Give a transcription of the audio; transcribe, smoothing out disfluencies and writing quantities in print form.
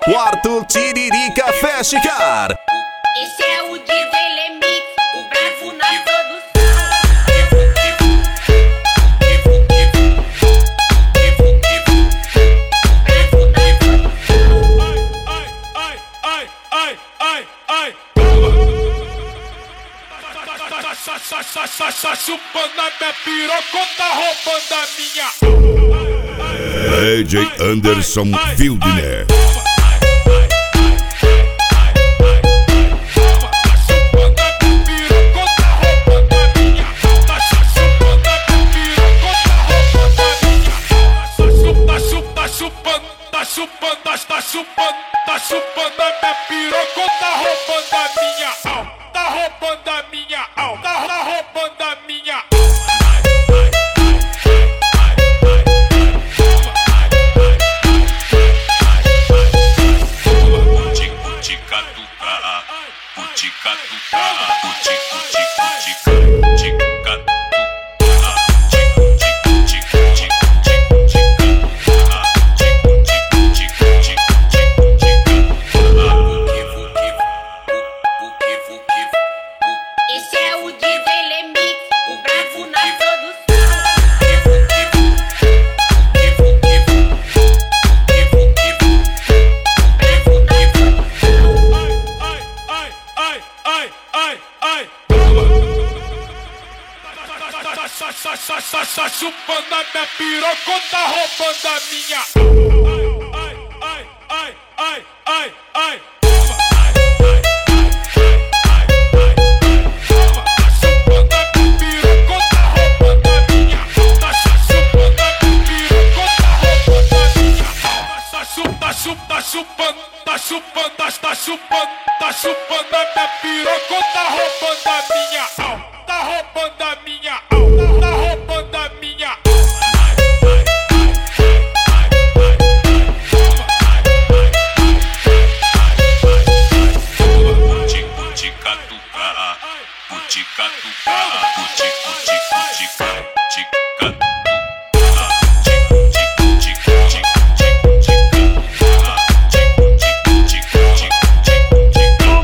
Quarto Tiririca Fast Car. Esse é o DJ Lemix, o bravo na produção. Tá chupando a minha piroca, tá roubando a minha. DJ Anderson Fieldner. Tá chupando a minha piroca, tá roubando a minha. Tá roubando a minha. Tá roubando a minha. Esse é o DJ Lemix, o bravo na produção. Tá chupando a minha piroca, tá roubando a minha. Tá chupando a minha piroca, tá roubando a minha. Tá roubando a minha. Tá roubando a minha. Putica,